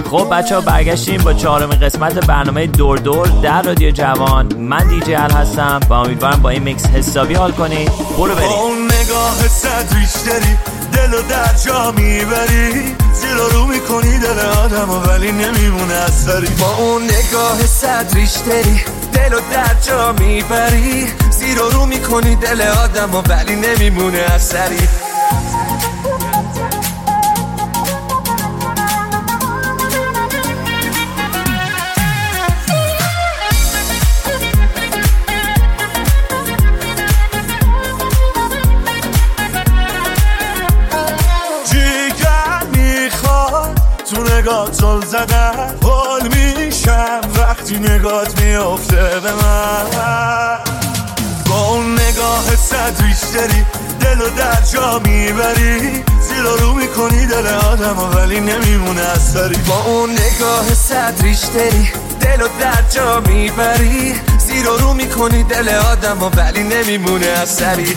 خب بچه‌ها برگشتیم با 4مین قسمت برنامه دور دور در رادیو جوان. من دیجی ال هستم و امیدوارم با این میکس حسابی حال کنید. برو بریم. با اون نگاه صد ریشتری دلو در جا میبری، زیر رو میکنی دل آدمو ولی نمیمونه اثری. با اون نگاه صد ریشتری دلو در جا میبری، زیر رو میکنی دل آدمو ولی نمیمونه اثری. نگاه زل زدن حال میشم وقتی نگات میافته به من. با اون نگاه صد ریشتری دلو در جا میبری، زیر رو میکنی دل آدمو ولی نمیمونه اثری. با اون نگاه صد ریشتری دلو در جا میبری، زیر رو میکنی دل آدمو ولی نمیمونه اثری.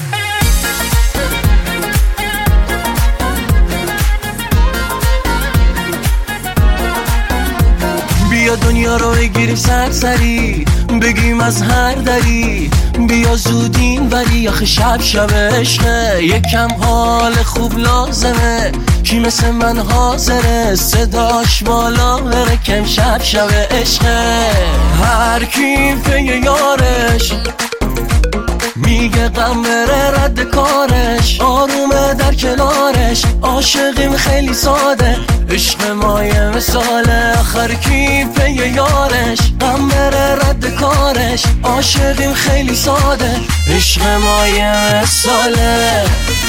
بیا دنیا رو بگیریم سرسری، بگیم از هر دری، بیا زود این وری، آخه شب عشقه، یکم حال خوب لازمه، کی مثل من حاضره صداش بالا بره، کم شب عشقه. هر کی پی یارش میگه غم بره رد کارش، آرومه در کنارش، عاشقیم خیلی ساده، عشق ما یه مثاله. آخر کی پی یارش غم بره رد کارش، عاشقیم خیلی ساده، عشق ما یه مثاله.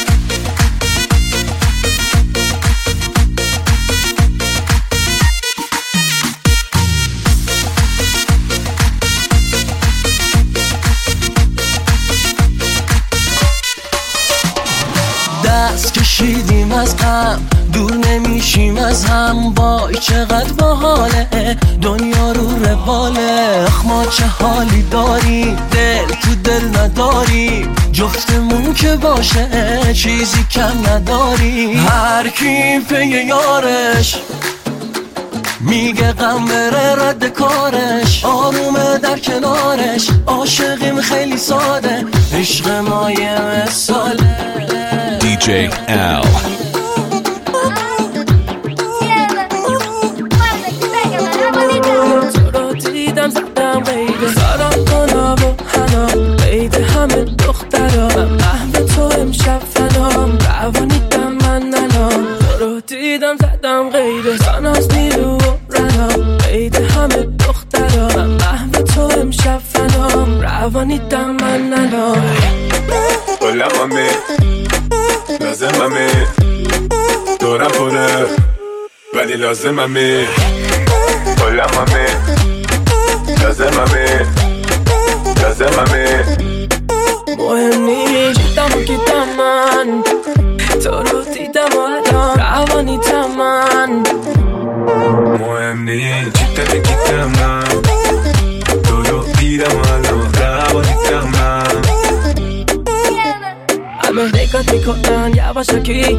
دست کشیدیم از غم، دور نمیشیم از هم، وای چقدر باحاله دنیا رو رواله. اخ ما چه حالی داریم، دل تو دل نداریم، جفتمون که باشه چیزی کم نداریم. هر کی پی یارش میگه غم بره رد کارش، آرومه در کنارش، عاشقیم خیلی ساده، عشق ما یه مثاله. DJ Al. تو رو دیدم زدم قیده، سارم کنا و حنا قیده همه دخترا، من محو تو امشب فنام، روانیدم من ننام. تو رو دیدم زدم قیده، ساناز نیرو و رنام، قیده همه دخترا، من محو تو امشب فنام، روانیدم من ننام. Hola mami, لازممه دورم پره ولی لازممه. Hola mami, لازممه مهم نیست جیتم و گیتم من، تو رو دیدم و الان روانیتم من. مهم نیست جیتم و گیتم من، تو رو دیدم و الان روانیتم من. همه نگات میکنن یواشکی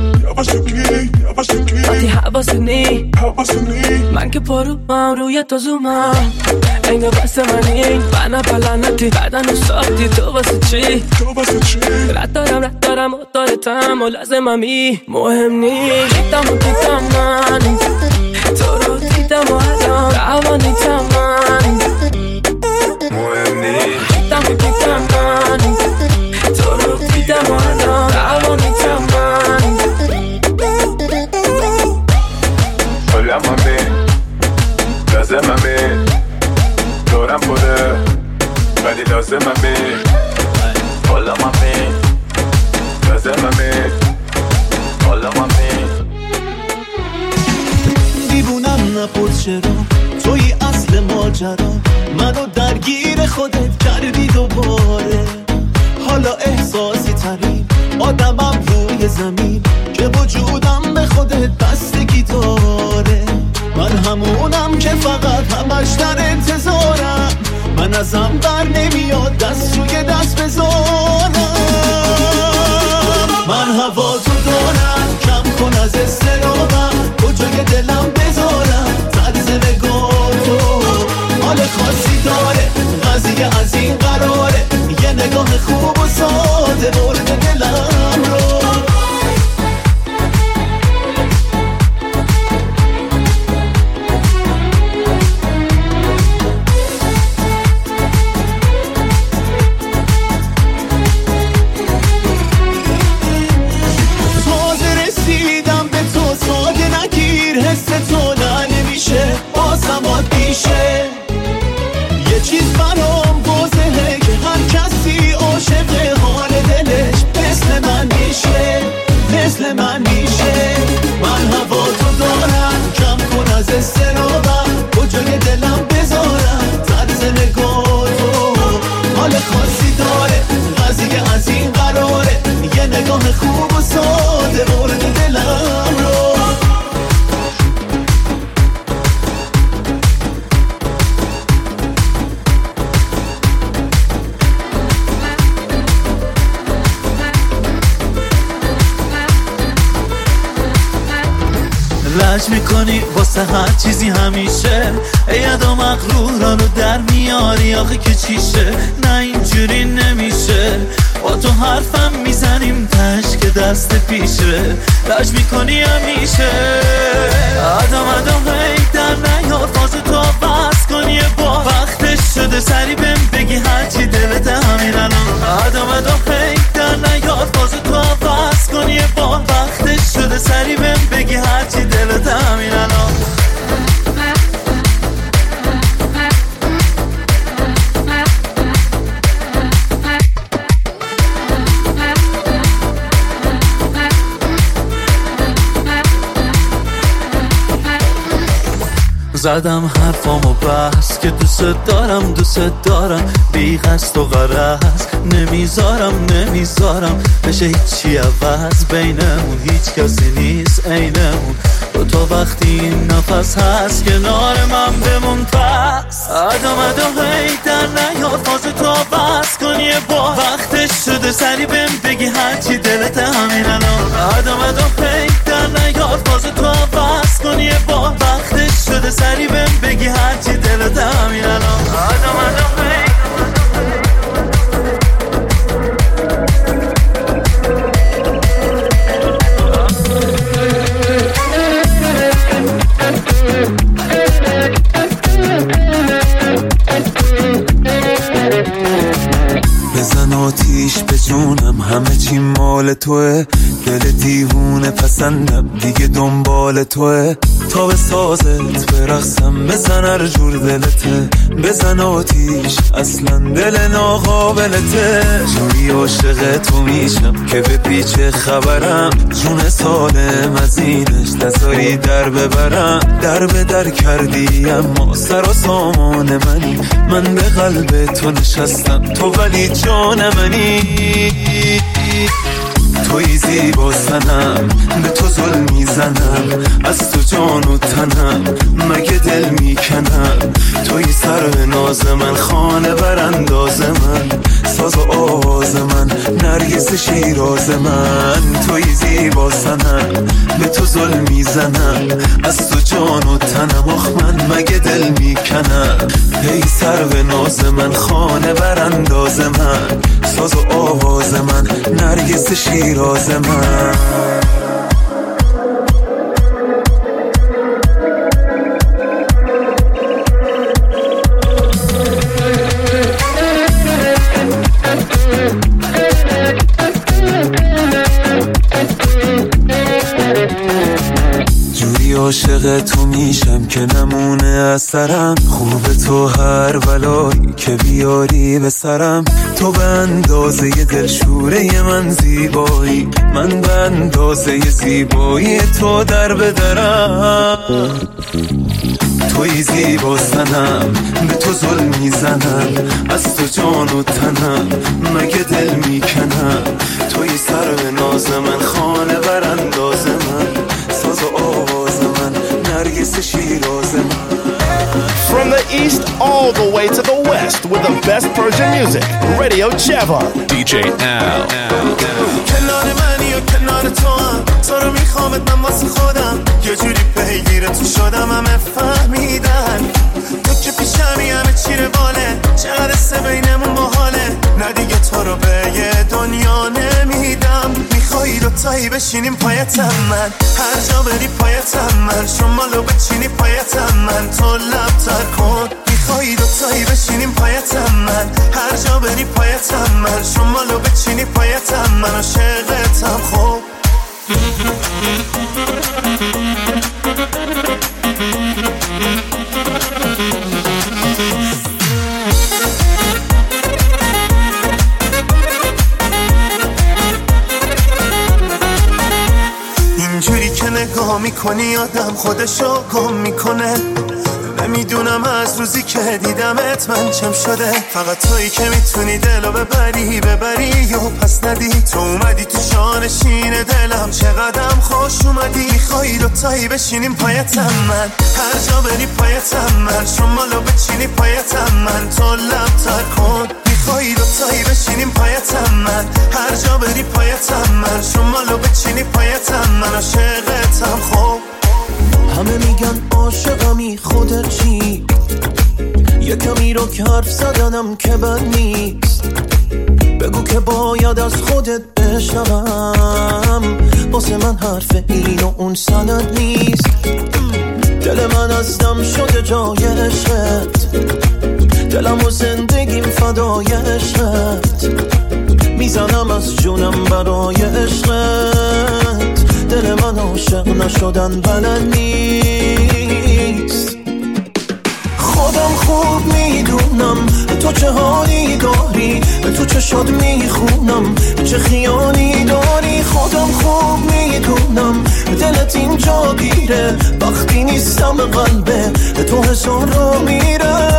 وقتی حواسونی، من که پروام روی تو زومم، انگار واسه منی من پلنتی بدن ساختی، تو واسه چی رد دارم مطارتم و لازممی. مهم نیست جیتم و گیتم من، تو رو دیدم و الان روانیتم من. مهم نیست جیتم و گیتم من، تو رو دیدم و الان روانیتم من. Hola mami, لازممه دورم پره ولی لازممه. Hola mami, لازممه. Hola mami. دیوونم نپرس چرا توی اصل ماجرا، منو درگیر خودت کردی دوباره. حالا احساسی ترین آدمم روی زمین، که وجودم به خودت بستگی داره. من همونم که فقط همش در انتظارم، من ازم بر نمیاد دست روی دست بذارم. من هوا تو دارم، کم کن از استرابم، کجای دلم بذارم، زد لج میکنی واسه هر چیزی همیشه، یادا مغرورانو در میاری آخه که چیشه. نه اینجوری نمیشه، با تو حرفم میزنیم تش که دست پیشه. لج میکنی همیشه، آدم هی در نیار فاز تو بس کنی با وقتش شده سری بهم بگی هرچی دلت همین الان. آدم هی در نیار فاز تو بس کنی با وقتش شده سری بهم بگی هرچی دلت همین الان. زدم حرفامو بس که دوست دارم بی قصد و غرض نمیذارم بشه هیچی عوض بینمون، هیچ کسی نیست عینمون. تو وقتی این نفس هست کنار من بمون پس. آدم هی در نیار فاز تو بس کنی با وقتش شده سری بهم بگی هرچی دلت همین الان. آدم هی در نیار فاز تو بس کنی با وقتش شده سری بهم بگی هرچی دلت همین الان. آدم هی بزن آتیش به جونم، همه چی مال توه. دل دیوونه پسندم دیگه دنبال توه. تا به سازت برقصم بزن هر جور دلته. بزن آتیش اصلا دل ناقابلته. جوری عاشق تو میشم که به پیچ خبرم. جون سالم از اینش نذاری در ببرم. در به در کردی اما سر و سامان منی. من به قلب تو نشستم تو ولی جان منی. توی زیبا سنم به تو ظلم میزنم، از تو جان و تنم مگه دل میکنم. توی سر ناز من، خانه برانداز من، ساز و آواز من، نرگس شیراز من. توی زیبا سنم به تو ظلم میزنم، از تو جان و تنم آخ من مگه دل میکنم. ای سر به ناز من، خانه برانداز من، ساز و آواز من، نرگس شیراز من. جوری عاشق تو میشم که نمونه از سرم. خوب تو هر بلایی که بیاری به سرم. تو به اندازه دلشوره من زیبایی، من به اندازه زیبایی تو در بدرم. توی زیبا سنم به تو ظلم میزنم، از تو جان و تنم مگه دل میکنم. توی سر به ناز من، خانه برانداز من، ساز و آواز من، نرگس شیراز من. From the east all the way to the west with the best Persian music, Radio Chevan. DJ Al. کنار منی و کنار تو هم، تو رو میخوامت من واسه خودم. یه جوری پیگیر تو شدم همه فهمیدن. تو که پیشمی همه چی رواله، چقدر سه بینمون باحاله. نه دیگه تو رو به یه دنیا نمیدم. میخوایی دوتایی بشینیم پایتم من، هر جا بری پایتم من. شمالو بچینی پایتم من، تو لب تر کن. میخوایی دوتایی بشینیم پایتم من، هر جا بری پایتم من. شمالو بچینی پایتم من، عاشقتم خوب. اینجوری که نگاه میکنی آدم خودشو گم میکنه. نمیدونم از روزی که دیدمت من چم شده. فقط تویی که میتونی دلو ببری و پس ندی. تو اومدی تو جانشین دلم، چقدرم خوش اومدی. میخوایی دوتایی بشینیم پایتم من، هر جا بری پایتم من. شمالو بچینی پایتم من، تو لب تر کن. میخوایی دوتایی بشینیم پایتم من، هر جا بری پایتم من. شمالو بچینی پایتم من، عاشقتم خوب. میگن عاشقمی خودت چی؟ یه کمی رو که حرف زدنم که بد نیست، بگو که باید از خودت بشنوم، واسه من حرف این و اون سند نیست. دل من از دم شده جای عشقت، دلم و زندگیم فدای عشقت، میزنم از جونم برای عشقت. دل من عاشق نشدن بلد نیست. خودم خوب میدونم تو چه حالی داری، تو چه شاد میخونم چه خیالی داری. خودم خوب میدونم دلت اینجا گیره، وقتی نیستم قلبه تو هزار رو میره.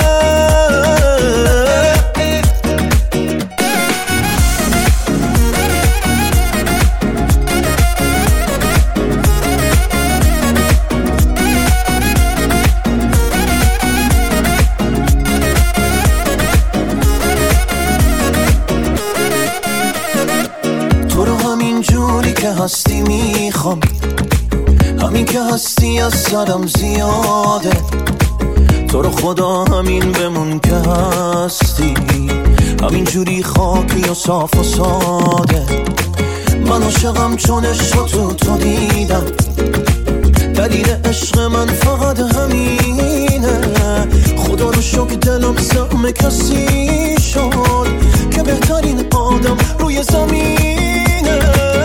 هستی میخوام، همین که هستی از سرم زیاده. تو رو خدا همین بمون که هستی، همین جوری خاکی و صاف و ساده. من عاشقم چون عشق تو دیدم، دلیل عشق من فقط همینه. خدا رو شکر دلم سهم کسی شد که بهترین آدم روی زمینه.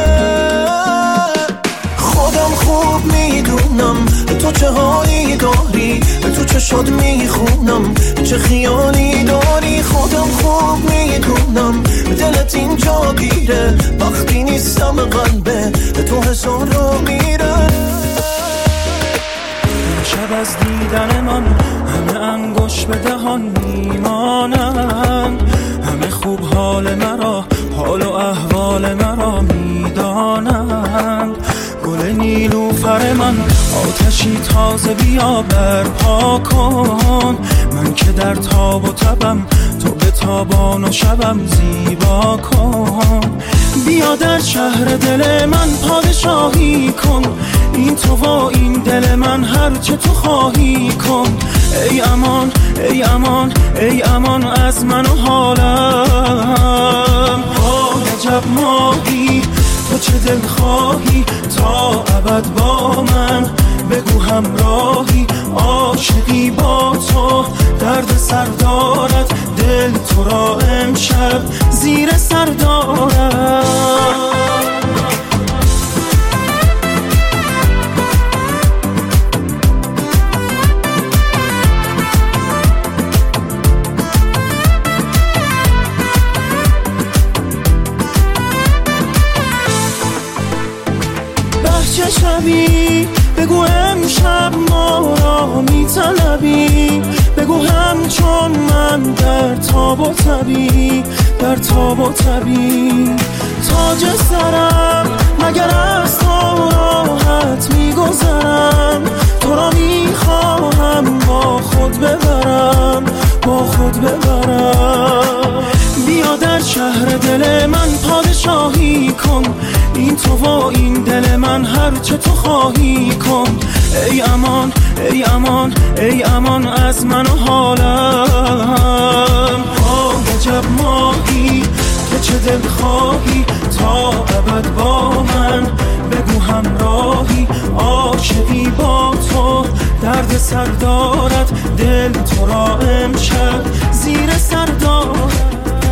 خودم خوب میدونم تو چه حالی داری، تو چه شاد میخونم چه خیالی داری. خودم خوب میدونم دلت اینجا گیره، وقتی نیستم قلبه تو هزار رو میره. شب از دیدن من همه انگوش به دهان میمانن، همه خوب حال مرا حال و احوال مرا میدانند. گل نیلوفر من آتشی تازه بیا برپا کن، من که در تاب و تبم تو به تابان و شبم زیبا کن. بیا در شهر دل من پادشاهی کن، این تو و این دل من هر چه تو خواهی کن. ای امان ای امان ای امان از من و حالم. عجب ماهی تو چه دل خواهی تا ابد با من، بگو همراهی عاشقی با تو. درد سر دارد دل تو را امشب زیر سر دارد. شبی بگو امشب ما را میطلبی، بگو همچون من در تاب و تبی، در تاب و تبی. تاج سرم مگر از تو راحت میگذرم، تو را میخواهم با خود ببرم، با خود ببرم. بیا در شهر دل من پادشاهی کن، این تو و این دل من هر چه تو خواهی کن. ای امان ای امان ای امان از من و حالم. عجب ماهی تو چه دل خواهی تا ابد با من، بگو همراهی عاشقی با تو. درد سر دارد دل تو را امشب زیر سر دارد.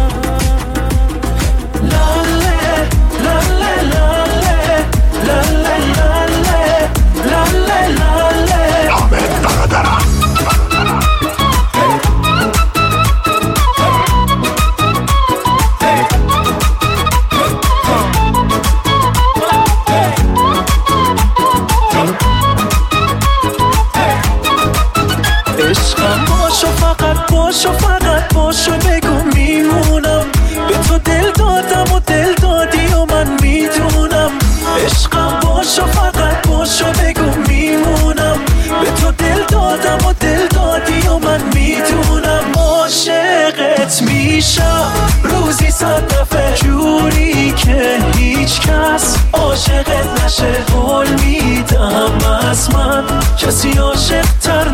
عشقم باشو فقط باشو فقط باشو، بگو میمونم به تو دل دادم و دل دادی و من میدونم. عشقم باشو فقط باشو بگو میمونم به تو دل دادم و دل دادی و من میدونم. عاشقت میشم روزی 100 دفعه جوری که هیچ کس عاشقت نشه. قول میدم از من که کسی عاشق تر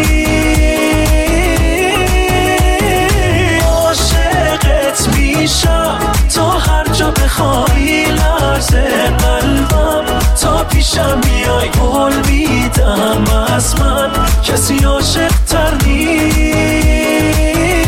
نیست. عاشقت میشم تا هر جا بخوای، لرزه قلبم تا پیشم بیای. قول میدم از من کسی عاشق تر نیست.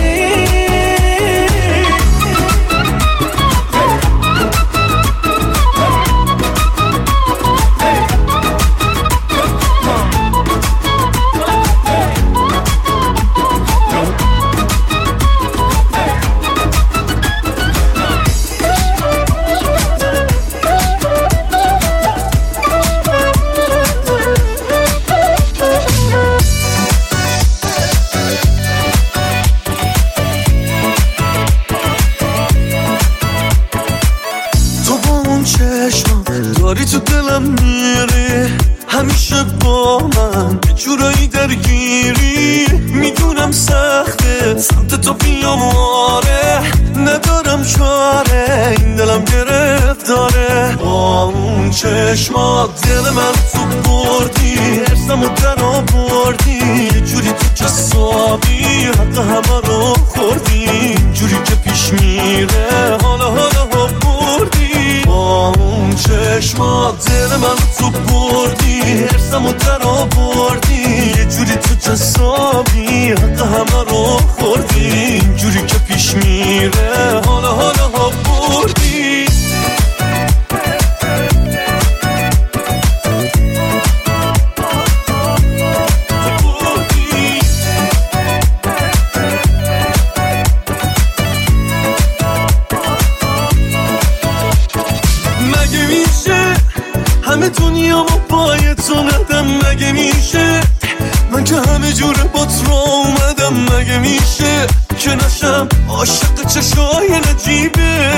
داری تو دلم میری، همیشه با من یه جورایی درگیری. میدونم سخته سمت تو بیام، آره ندارم چاره، این دلم گرفتاره. با اون چشمات دل من تو بردی، ارسم و در آوردی. یه جوری تو جسابی حق همه رو خوردی، جوری که پیش میره حالا بردی. با اون چشمات دل من تو بردی، ارسم و در آوردی. یه جوری تو جسابی حق همه رو خوردی، جوری که پیش میره حالا بردی. همه دنیا ما باید تو ندم، مگه میشه من که همه جوره با تو اومدم. مگه میشه که نشم عاشق چشای نجیبه.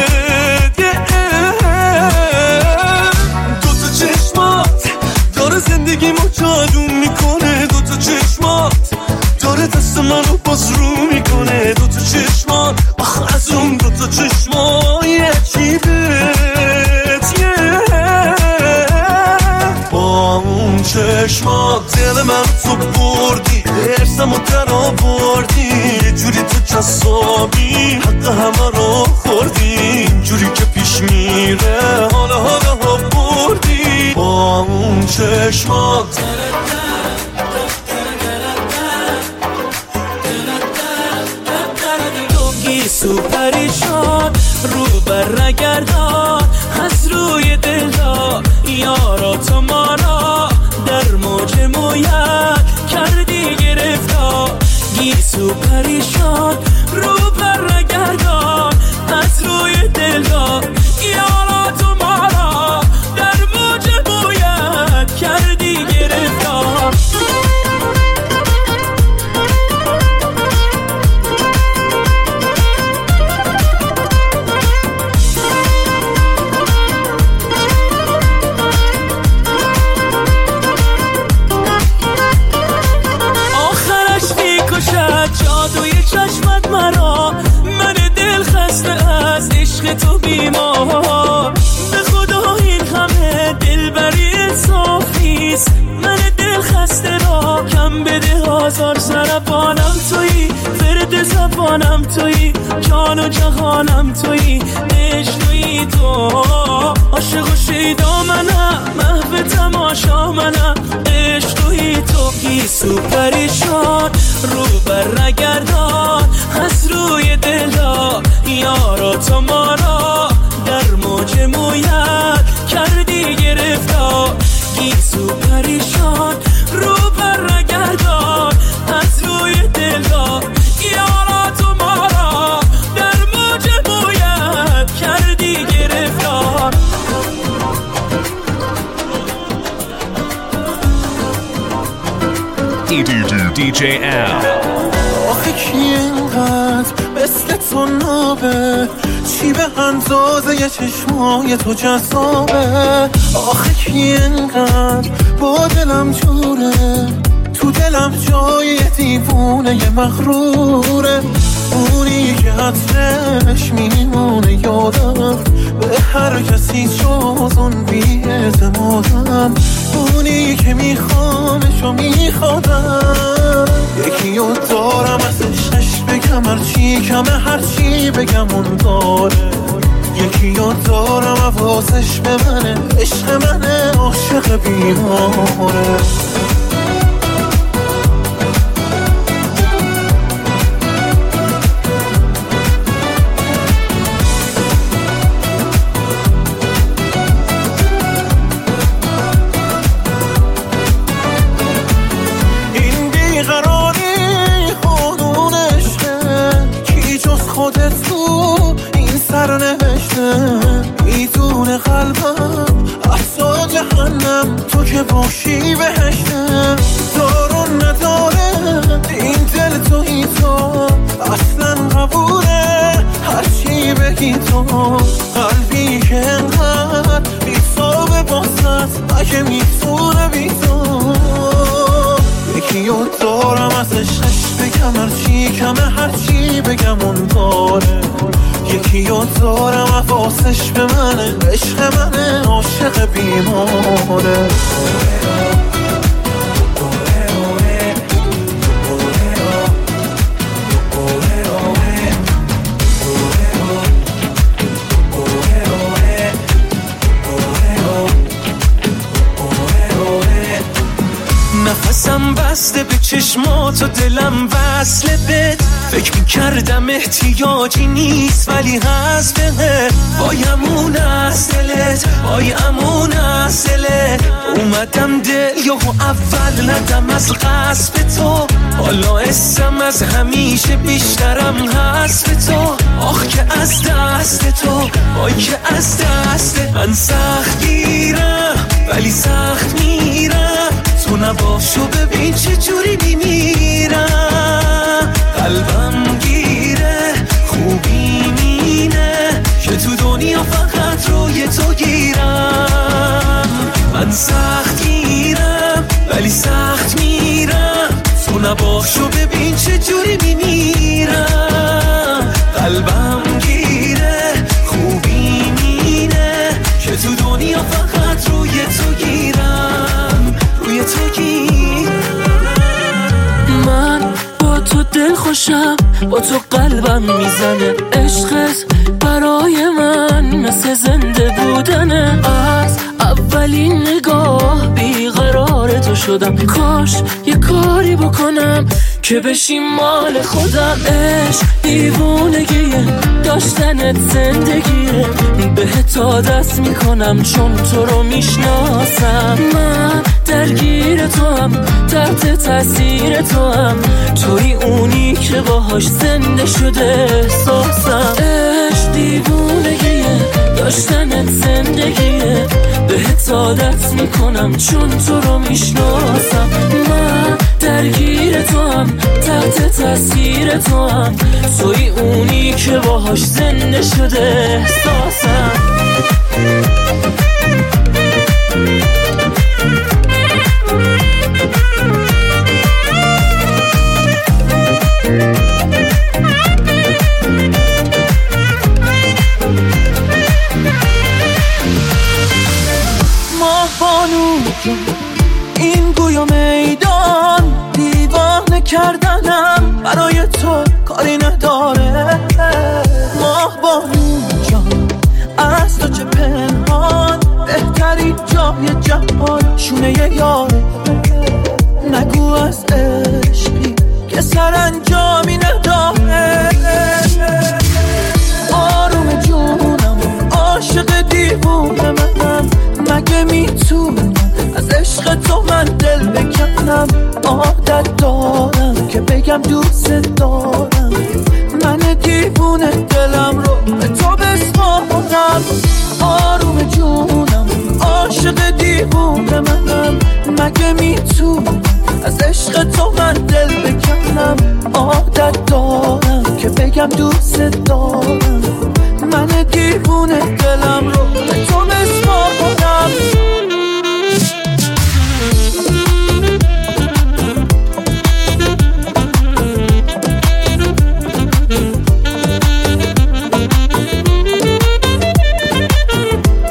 دوتا چشمات داره زندگی ما جادو میکنه، دوتا چشمات داره دست منو باز رو میکنه. دوتا چشمات آخ از اون دوتا چشمای عجیبه. با اون چشمات دل من تو بردی، ارسم و در آوردی. یه جوری تو جسابی حق همه رو خوردی، جوری که پیش میره حالا بردی. با اون چشمات دوگی سوپریشان رو برگردان از روی دلدار. یارا تو ما را در موج مویت کردی گرفتار. گیسو پریشان رو برگردان از روی دلدار. یارا تو ما را در موج مویت کردی گرفتار. جادوی چشمت مرا، من دل خسته از عشق تو بیمار. به خدا این همه دلبری انصاف نیست، من دل خسته را کم بده. هزار سربانم تویی، فرد زبانم تویی، جان و جهانم تویی، عشق تویی تو. عاشق و شیدا منم، محو تماشا منم، عشق تویی تو. گیسو پریشان رو برگردان از روی دلدار. یارا تو ما را در موج مویت کردی گرفتار. گیسو پریشان رو برگردان از روی دلدار. یارا تو ما را در موج مویت کردی گرفتار. DJ Al. آخه کی اینقدر مثل تو نابه، چی به اندازه یه چشمای تو جذابه. آخه کی اینقدر با دلم جوره، تو دلم جای دیوونه یه مغروره. اونی که عطرش میمونه یادم، به هر کسی جز اون بی‌اعتمادم. اونی که میخوامش و خودم یکی رو دارم از عشقش بگم هرچی کمه هرچی بگم اون داره یکی رو دارم حواسش به منه عشق منه عاشق بیماره خودت تو این سر نوشته میدونه قلبم اصلا جهنم تو که باشی بهشته دارون نداره این دل توی تو اصلا قبوله هرچی بگی تو قلبی که انقدر بیتابه باست اگه میتونه بی تو یکی رو دارم از عشقش بگم هرچی کمه هرچی بگم اون داره یکی رو دارم حواسش به منه عشق منه عاشق بیماره نفسم بسته به چشمات و دلم وصله بهت فکر میکردم احتیاجی نیست ولی هست بهت بایم از دلت بایم از دلت اومدم دل یهو اول ندم از غصب تو حالا اسم از همیشه بیشترم هست به تو آخ که از دست تو وای که از دست من سخت گیرم ولی سخت میرم تو نباشو ببین چه جوری میمیرم قلبم گیره خوبی مینه که تو دنیا فقط روی تو گیرم من سخت گیرم ولی سخت میرم تو نباشو ببین چه جوری میمیرم قلبم گیره خوبی مینه که تو دنیا فقط روی تو گیرم روی تو گیرم من با تو دل خوشم با تو قلبم میزنه عشقت برای من مثل زنده بودنه از اولین نگاه بیقرار تو شدم کاش یه کاری بکنم که بشی مال خودم عشق دیوونگیه داشتنت زندگیه بهت عادت میکنم چون تو رو میشناسم من درگیر تو هم تحت تاثیر تو هم توی اونی که باهاش زنده شده احساسم عشق دیوونگیه داشتنت زندگیه بهت عادت میکنم چون تو رو میشناسم من درگیر تو هم تحت تاثیر تو هم توی اونی که باهاش زنده شده احساسم این گویا میدان دیوانه کردنم برای تو کاری نداره ماه بانو جان از تو چه پنهان بهترین جای جهان شونه یاره نگو از عشقی که سرانجامی نداره آروم جونم عاشق دیوونه منم مگه میتونم از عشق تو من دل بکنم عادت دارم که بگم دوست دارم من دیوونه دلم رو به تو بسپارم آروم جونم عاشق دیوونه منم مگه میتونم از عشق تو من دل بکنم عادت دارم که بگم دوست دارم من دیوونه دلم رو به تو بسپارم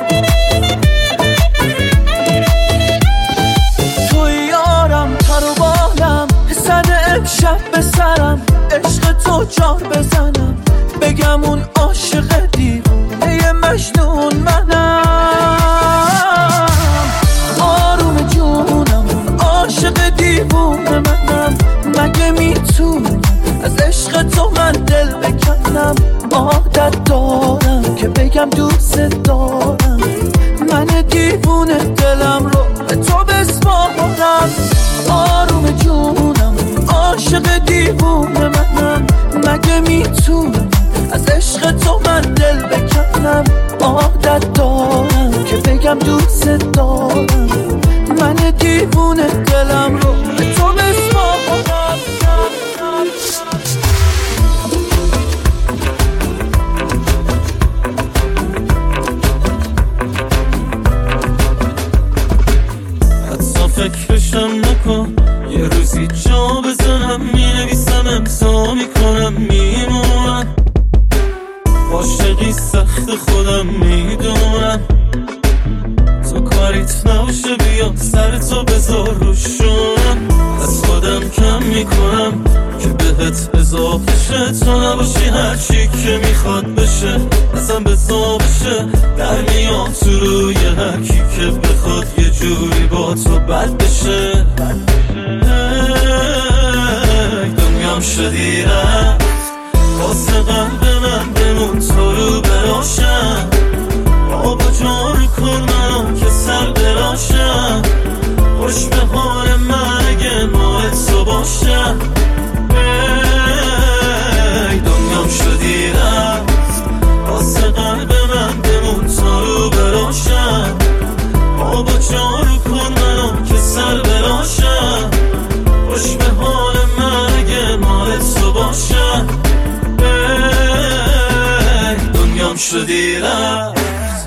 تو یارم تر و دیوونه منم، مگه میتونم از عشق تو من دل بکنم؟ عادت دارم که بگم دوست دارم، من دیوونه دلم رو به تو بسپارم. آروم جونم عاشق دیوونه منم، مگه میتونم از عشق تو من دل بکنم؟ عادت دارم که بگم دوست دارم، من دیوونه دلم رو به تو بسپارم. حتی فکرشم نکن، یه روزی جا بزنم، مینویسم امضا میکنم میمونم. عاشقی سخت خودم میدونم، تو کاریت نباشه بیا سرتو بذار روشونم. از خودم کم میکنم که بهت اضافه شه، تو نباشی هرچی که میخواد بشه ازم بزا بشه. در میام تو روی هرکی که بخواد یه جوری با تو بد بشه. دنیام شدی رفت واسه قلب من، بمون تو رو براشم. آبا جارو کن منو که سر براشم، خوش به حال من اگه ماه تو باشم. دنیام شدی رفت واسه قلب من، بمون تو رو براشم. آبا جارو کن منو که سر براشم، خوش به حال من اگه ماه تو باشم. دنیام شدی رفت.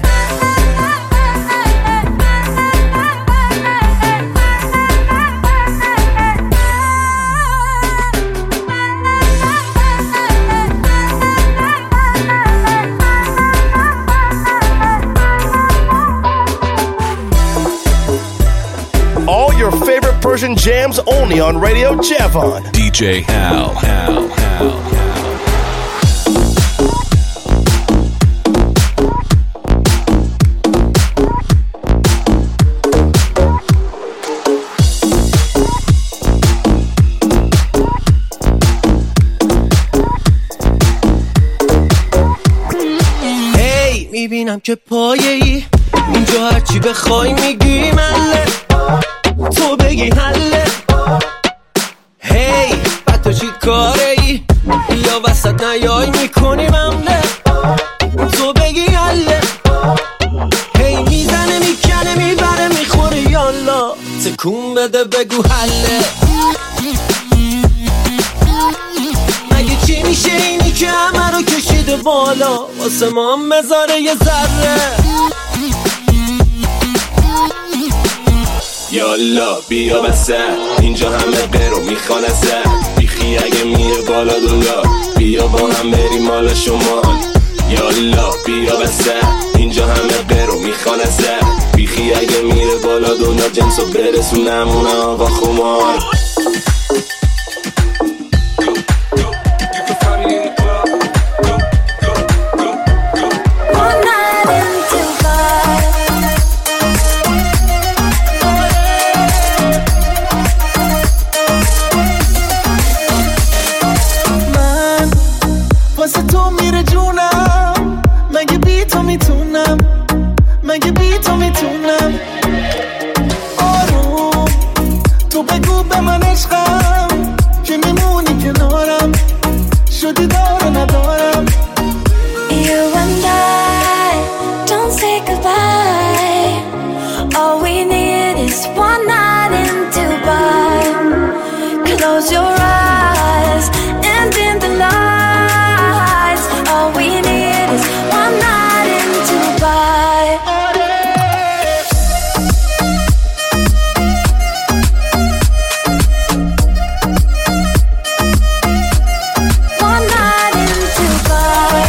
All your favorite Persian jams only on Radio Javon. DJ Hal. هی میبینم که پایه‌ای اینجا، هرچی بخوای میگی مله، تو بگی حله. هی بعد تو چی کاره ای؟ یا وسط نیای میکنی ممله، تو بگی حله. هی میزنه میکنه میبره میخوره یالا، تکون بده بگو حله. مگه چی میشه اینی که همه رو کشیده بالا، واسه ما هم مزاره یه ذره. یالا بیا وسط، اینجا همه برو میخوان ازت. بیخی اگه میره بالا دلار، بیا با هم بریم مال شمال. یالا بیا وسط، اینجا همه برو میخوان ازت. بیخی اگه میره بالا دلار، جنسو برسونمونه آقا خمار. آروم تو بگو به من عشقم که میمونی کنارم، شدی داره ندارم. You and I don't say goodbye. All we need is one night in Dubai. Close your eyes and dim the lights. All we need is one night in Dubai. One night in Dubai.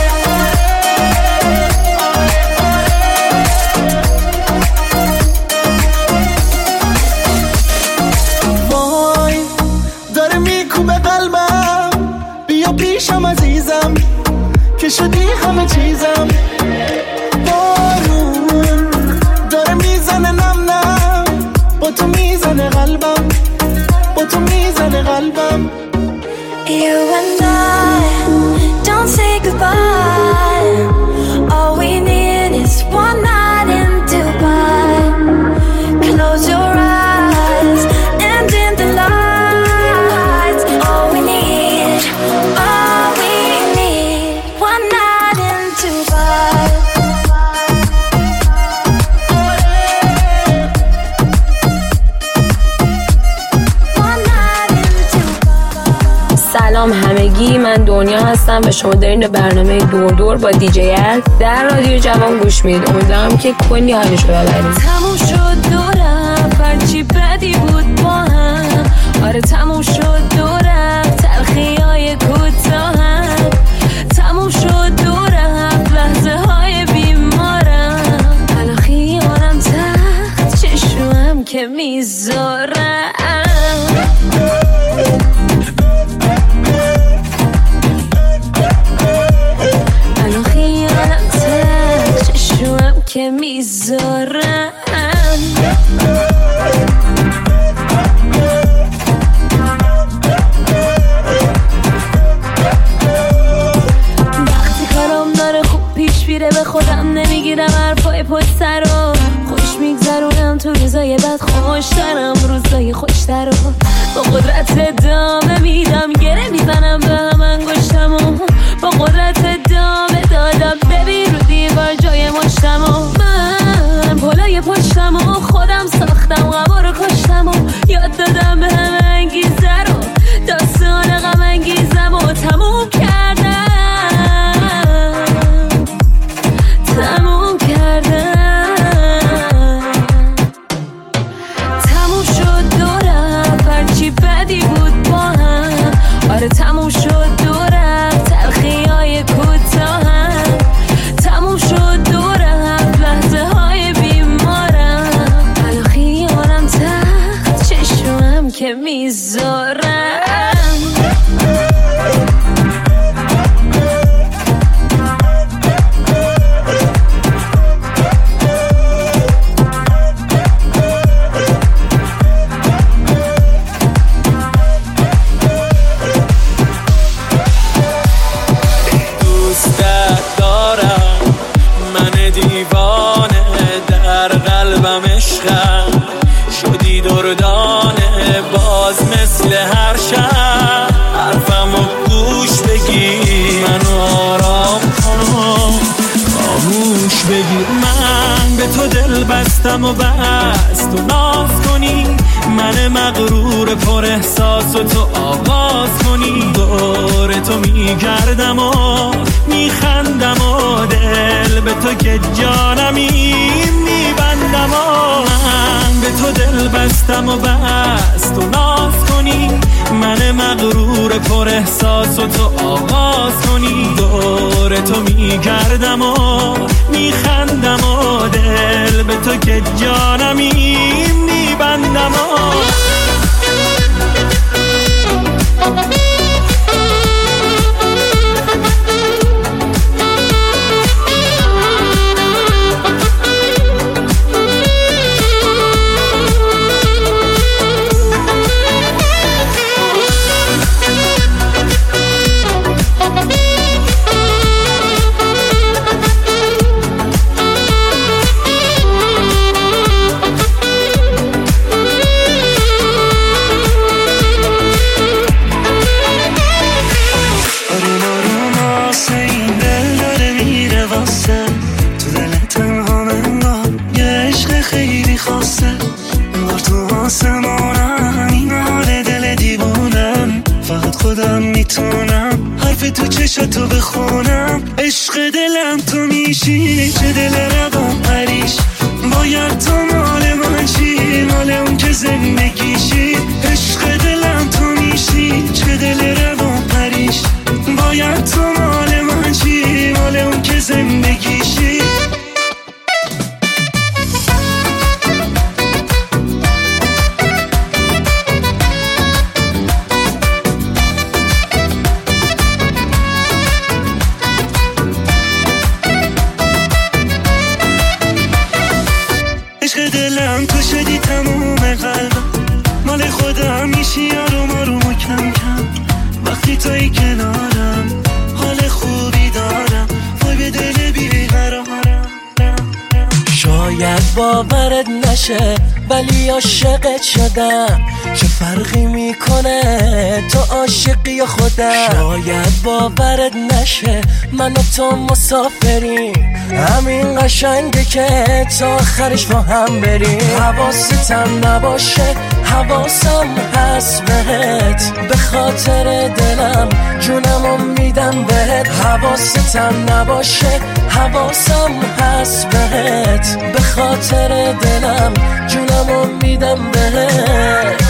وای داره میکوبه قلبم، بیا پیشم عزیزم که شدی همه چیزم. بارون داره میزنه نم نم، با تو میزنه قلبم، با تو قلبم. You and I don't say goodbye. All we need is one night in Dubai. Close your eyes and dim the lights. All we need one night in Dubai. سلام همگی، من دنیا هستم و شما دارین به برنامه دور با دیجی ال در رادیو جوان گوش میدید. امیدوارم که کلی حالشو ببرید. تموم شد دورم، هرچی بدی بود با هم. آره تموم شد دورم، تلخی‌های کوتاهم. تموم شد دورم، لحظه های بیمارم. الان خیالم تخت چشمم که میذارم. که میذارم وقتی کارم داره خوب پیش میره به خودم نمیگیرم حرفای پشت سر رو خوش میگذرونم تو روزای بد خوشترم روزای خوشتر رو با قدرت ادامه میدم گره میزنم به هم انگشتم و با قدرت ادامه دادم ببین رو دیوار جای مشتم و من پلای پشتم و خودم ساختم غم رو کشتم و یاد دادم به همه انگیزه رو داستان غم انگیزم و تموم کردم تموم شد دورم هرچی بدی بود با هم آره تموم شد دورم تلخی‌های کوتاهم تموم شد دورم لحظه های بیمارم الان خیالم تخت چشمم که میذارم شدی دردانه باز مثل هر شب حرفمو گوش بگیر منو آرام کن خاموش بگیر من به تو دل بستم و بس تو ناز کنی من مغرور پر احساس و تو آغاز کنی دور تو میگردم و میخندم و دل به تو که جانمی میبندم و من به تو دل بستم و بس تو ناز کنی من مغرور پر احساس و تو آغاز کنی دور تو میگردم و میخندم و دل به تو که جانمی میبندم و تو چشاتو بخونم عشق دلم تو میشی چه دل روان پریش باید تو مال من چی مال اون که زندگیشی عشق دلم تو میشی چه دل روان پریش باید تو مال من چی مال اون که زندگیشی دلم تو شدی تموم قلبم مال خودم میشی باورت نشه ولی عاشقت شدم. چه فرقی میکنه تو عاشقی یا خودم؟ شاید باورت نشه من و تو مسافریم، همین قشنگه که تا آخرش با هم بریم. حواستم نباشه حواسم هست بهت، به خاطر دلم جونمو میدم بهت. حواستم نباشه حواسم هست بهت، به خاطر دلم جونمو میدم بهت.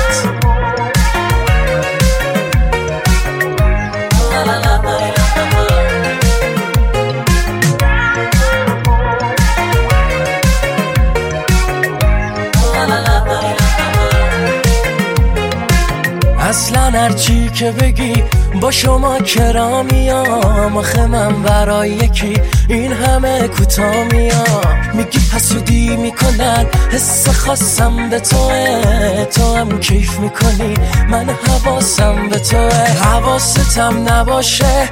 اصلا هرچی که بگی با شما کرا میام، آخه من برای یکی این همه کوتا میام. میگی حسودی میکنن حس خاصم به توه، تو هم کیف میکنی من حواسم به توه. حواستم نباشه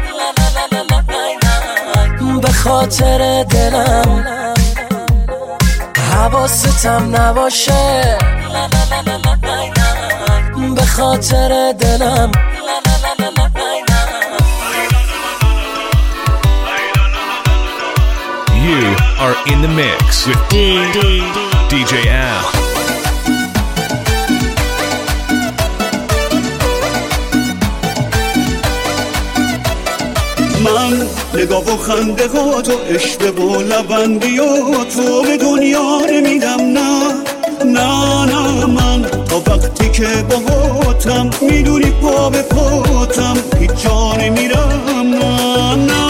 به خاطر دلم، حواستم نباشه به خاطر دلم. You are in the mix with DJ Al. من نگاه و خنده ها تو عشق و لبندی و تو به دنیا نمیدم. نه من تا وقتی که باهاتم میدونی پا به پاتم هیچ جا نمیرم. نه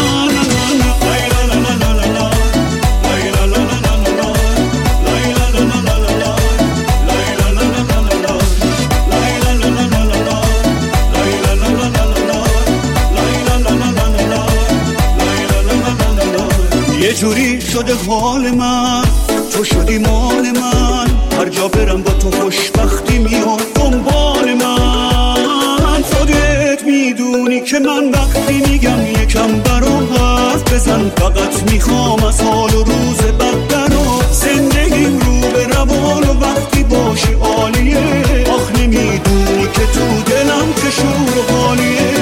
یه جوری شده حال من، تو شدی مال من، هر جا برم با تو خوشبختی میاد دنبال من. خودت میدونی که من وقتی میگم یکم برام حرف بزن، فقط میخوام از حال و روز بد درا زندگیم رو به روان و وقتی باشی عالیه. آخ نمیدونی که تو دلم چه شور و حالیه.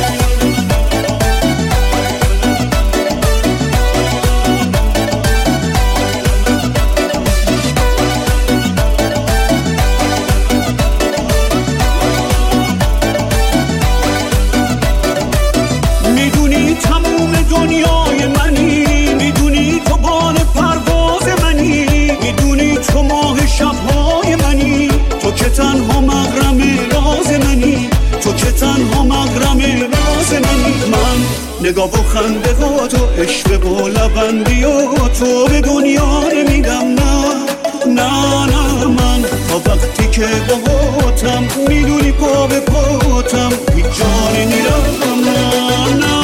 تنها مغرم راز منی، تو که تنها مغرم راز منی. من نگاه و خنده ها تو عشق و لبندی و تو به دنیا نمیدم. نه من تا وقتی که باهاتم میدونی پا به پاتم هیچ جا نمیرم. نه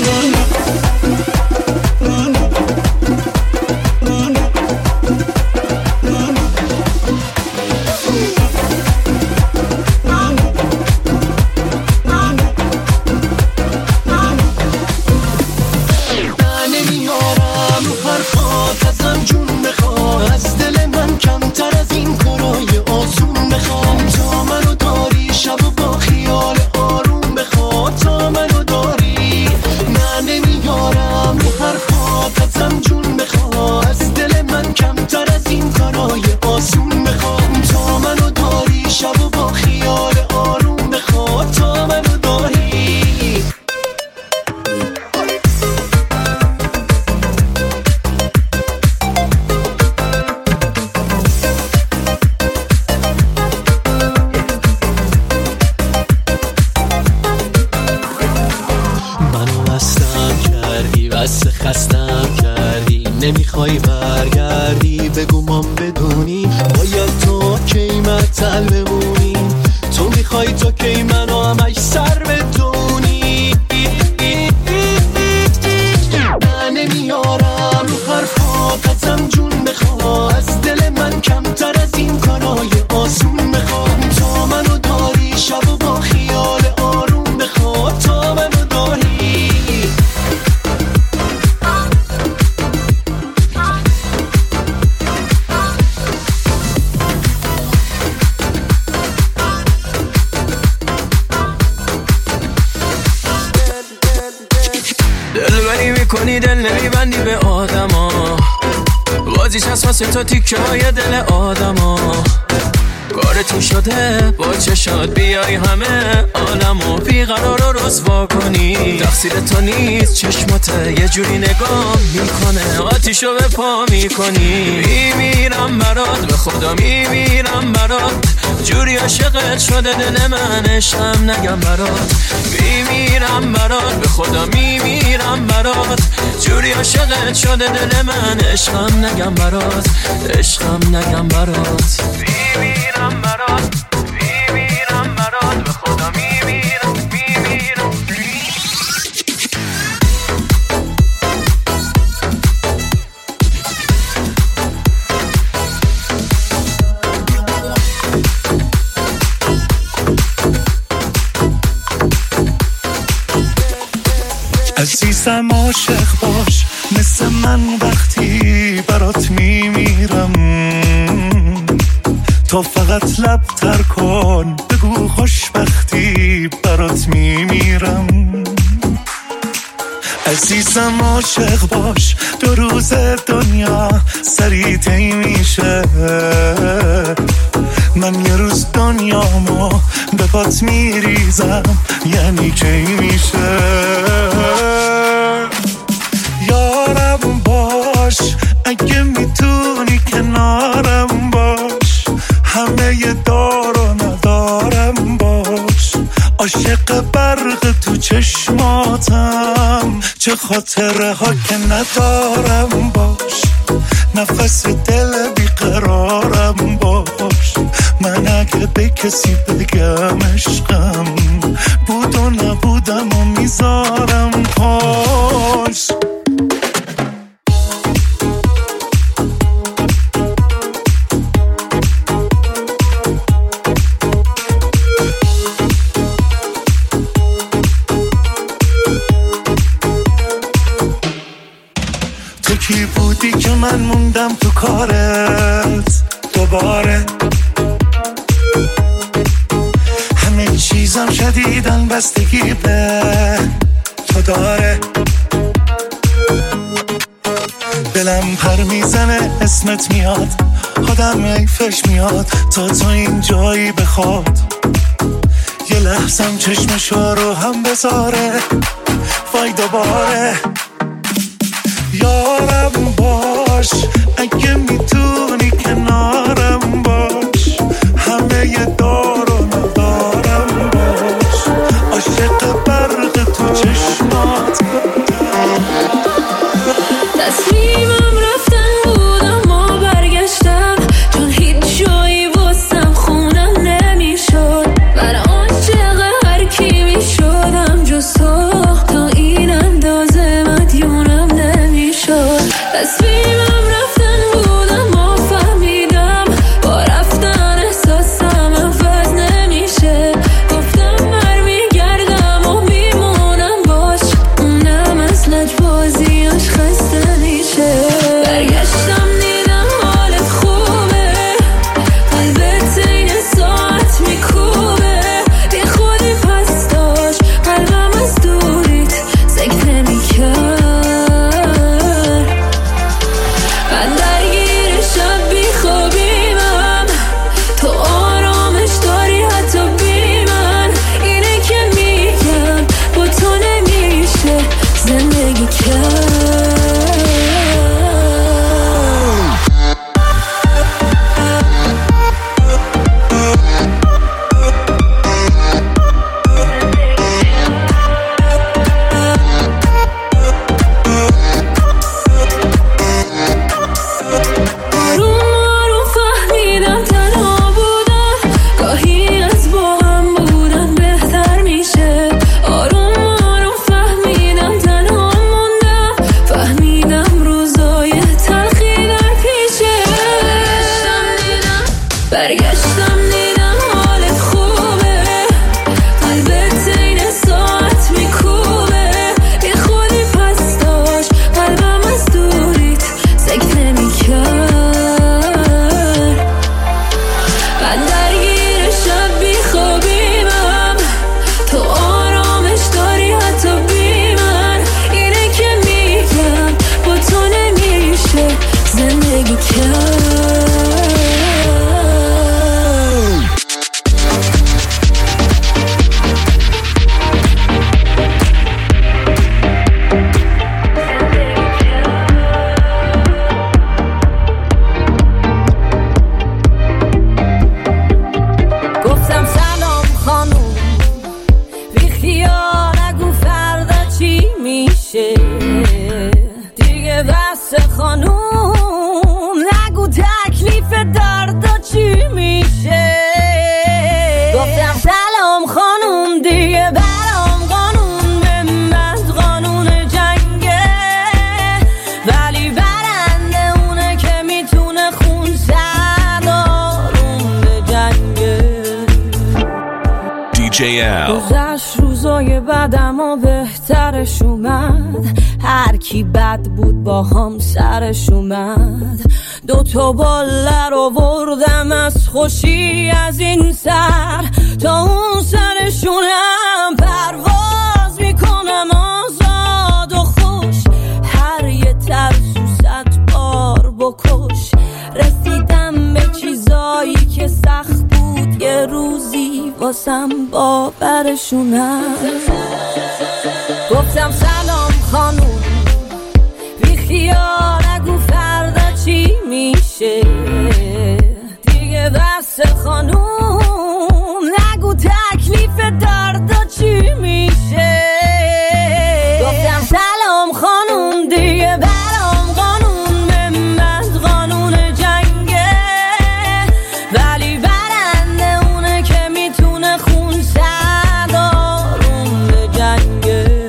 خستم کردی، نمیخوای برگردی، بگو ما بدونی باید تو کی معطل بمونی. تو میخوای تو کی منو همش سر بدونی. من نمیارم رو حرفات ازم جون بخوا، از دل من کمتر از این کارای آسون بخوام. تا منو داری شب و با خیال آروم بخوا، تا منو داری. میکنی دل نمیبندی به آدما، بازیش هست واسه تو تیکه های دل آدما. کارتون شده با چشات بیای همه عالمو بیقرار رو رسوا کنی. تقصیر تو نیست چشماته یه جوری نگاه میکنه آتیشو به پا میکنی. میمیرم برات به خدا میمیرم برات، جوری عاشقت شده دل من عشقم نگم برات. میمیرم برات به خدا میمیرم برات، جوری عاشقت شده دل من عشقم نگم برات، عشقم نگم برات. میمیرم برات میمیرم برات به خدا میمیرم میمیرم. عزیزم عاشق باش مثل من وقتی برات میمیرم، تو فقط لب تر کن بگو خوشبختی برات میمیرم. عزیزم عاشق باش 2 روز دنیا سریع طی میشه، من یه روز دنیامو به پات میریزم یعنی کی میشه. یارم باش اگه میتونی کنارم باش، همه ی دار و ندارم باش، عاشق برق تو چشماتم چه خاطره ها که ندارم باش، نفس دل بیقرارم باش. من اگه به کسی بگم عشقم بود و نبودم و میذارم پاش. تو کی بودی که من موندم تو کارت دوباره، همه چیزم شدیدن بستگی به تو داره. دلم پر میزنه اسمت میاد، آدم ایفش میاد تا تو این جایی بخواد، یه لحظم چشمشو رو هم بذاره وای دوباره. یارم باش اگه میتونی کنارم باش، همه ی دار و ندارم باش، عاشق برق تو چشمات. تصمیمم رفتن بود اما برگشتم، چون هیچ جایی واسم خونم نمیشد. من عاشق هر کی میشدم جز تو، تا این اندازه مدیونم نمیشد. تصمیمم رفتن بود اما فهمیدم با رفتن احساسم عوض نمیشه. گفتم برمیگردم Al. گذشت روزای بعدم و بهترش اومد، هر کی بد بود با هم سرش اومد. 2 باله رو بردم از خوشی از این سر تا اون سرشونم، پرواز میکنم آزاد و خوش، هر یه ترسو 100 بار بکش. رسیدم به چیزایی که سخت بود یه روزی واسم باورشونم. گفتم سلام خانوم، بی خیال نگو فردا چی میشه دیگه، بس خانوم نگو تکلیف دردا چی میشه. گفتم سلام خانوم دیگه برام قانون ممت قانون جنگه، ولی برنده اونه که میتونه خون سردارون به جنگه.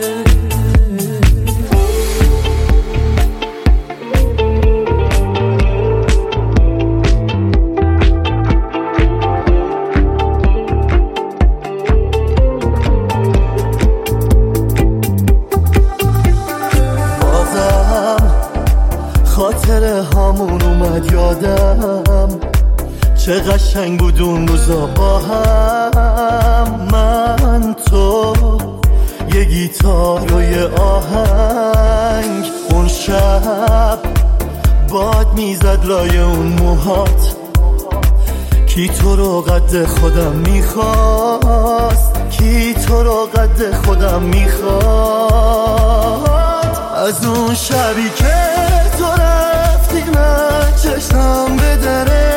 خاطره هامون اومد یادم، چه قشنگ بود اون روزا با هم. من تو یه گیتار و یه آهنگ، اون شب باد میزد لای اون موهات، کی تو رو قد خودم میخواست، کی تو رو قد خودم میخواست. از اون شبی که تو رفتی من چشم به دره،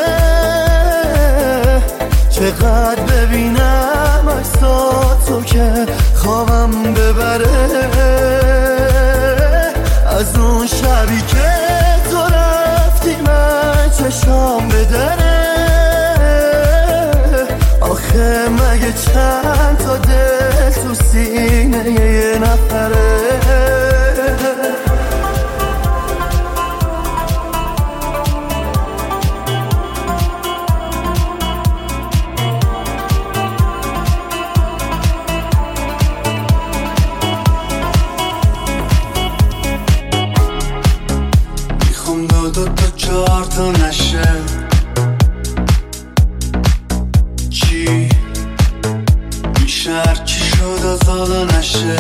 چقدر ببینم عکساتو که خوابم ببره. از اون شبی که تو رفتی من چشم به دره، آخه مگه چند تا دل تو سینه یه نفره. تا نشه چی میشه، هرچی شد آزادا نشه.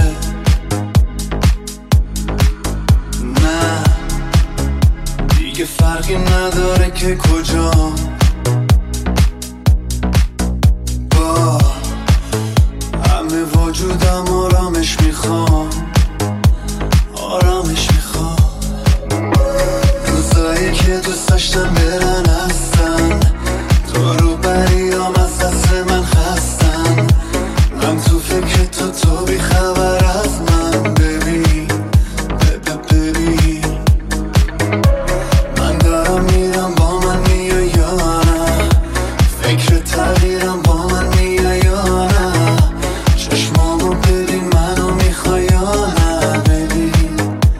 نه دیگه فرقی نداره که کجا، با همه وجودم آرامش میخوام، آرامش میخوام. روزایی که دوست داشتم برن هستن، تو رو بریام از دست من خستن. من تو فکر تو بی خبر از من، ببین ببین من دارم میرم با من میای یا نه، فکر تغییرم با من میای یا نه. چشمامو ببین منو میخوای یا نه، ببین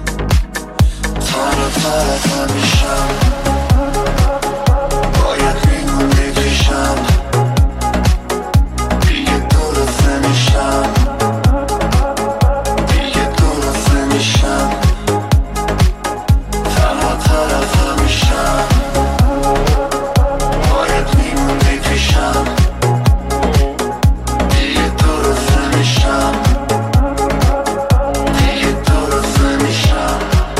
ترت میشم، باید بیمون بکشم، دیگه درست نمیشم، دیگه درست نمیشم. تنها طرفم میشم، باید بیمون بکشم، دیگه درست نمیشم، دیگه درست نمیشم.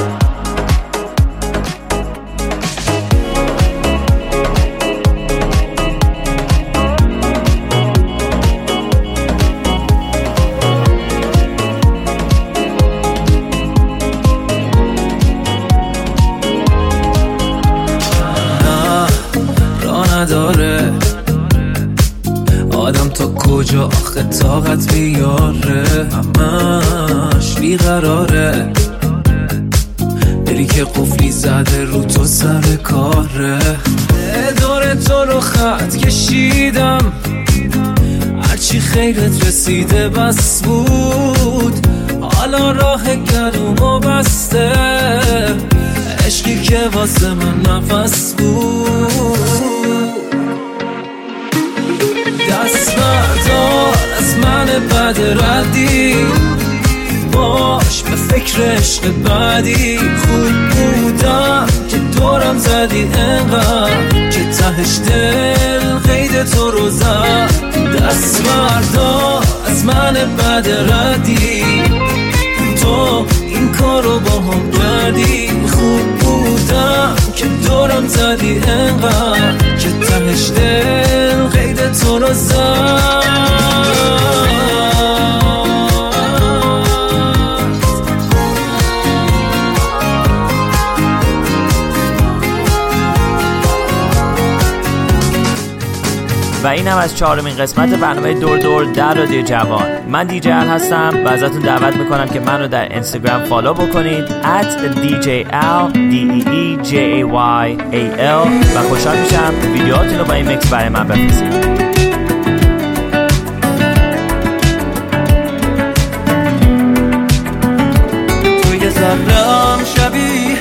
نداره آدم تا کجا آخه طاقت بیاره، همش بیقراره. دلی که قفلی زده رو تو سر کاره، دور تو رو خط کشیدم، هرچی خیرت رسیده بس بود، حالا راه گلومو بسته، عشقی که واسه من نفس بود. دست بردار از از من بد ردی، باش به فکر عشق بعدی. خوب بودم که دورم زدی انقدر که تهش دل قید تو رو زد. دست بردار از من بد ردی، تو این کارو با هم کردی. خوب بودم که دورم زدی انقدر که تهش دل قید تو رو زد. و این هم از 4مین قسمت برنامه دور دور در رادیو جوان. من دیجی ال هستم و ازتون دعوت میکنم که من رو در اینستاگرام فالو بکنید @DJL DEEJAYAL و خوشحال میشم ویدیوهاتون رو با این مکس برای من بفرستید. توی ذره‌ام شبیه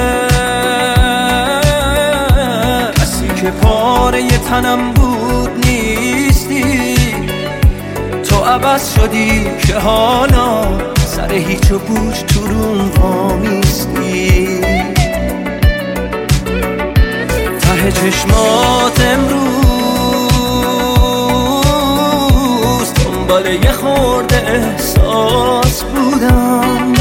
کسی که پاره تنم بود نیستی. تو عوض شدی که حالا سر هیچ و پوچ تو روم آمیستی. ته چشمات امروز دنبال یه خورده احساس بودم.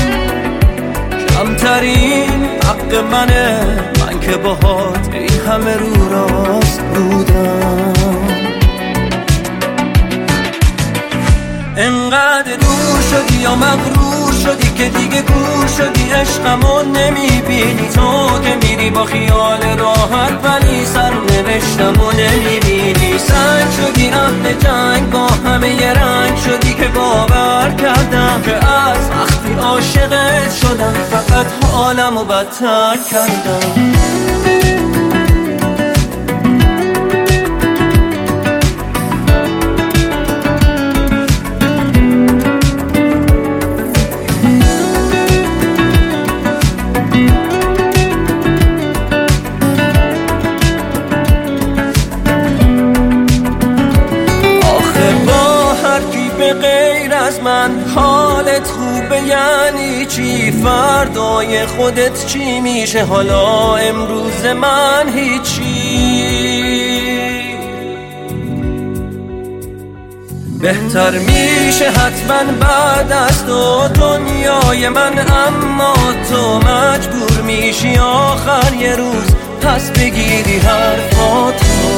کمترین حق منه، من که باهات این همه رو راست بودم. انقدر دور شدی یا مغرور شدی که دیگه گور شدی، عشقمو نمیبینی. تو که میری با خیال راحت ولی سرنوشتمو نمیبینی. سنگ شدی اهل جنگ، با همه یه رنگ شدی که باور کردم که از وقتی عاشقت شدم فقط حالمو بدتر کردم. من حالت خوبه یعنی چی؟ فردای خودت چی میشه؟ حالا امروز من هیچی. بهتر میشه حتما بعد از تو دنیای من، اما تو مجبور میشی آخر یه روز پس بگیری حرفاتو.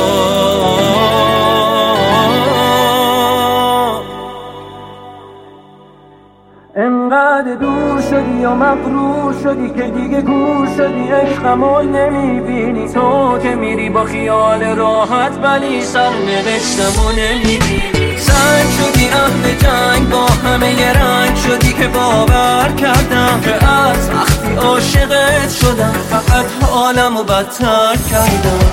انقدر دور شدی یا مغرور شدی که دیگه گور شدی، عشقمو نمیبینی. تو که میری با خیال راحت ولی سرنوشتمو نمیبینی. سنگ شدی اهل جنگ، با همه یه رنگ شدی که باور کردم که از وقتی عاشقت شدم فقط حالمو بدتر کردم.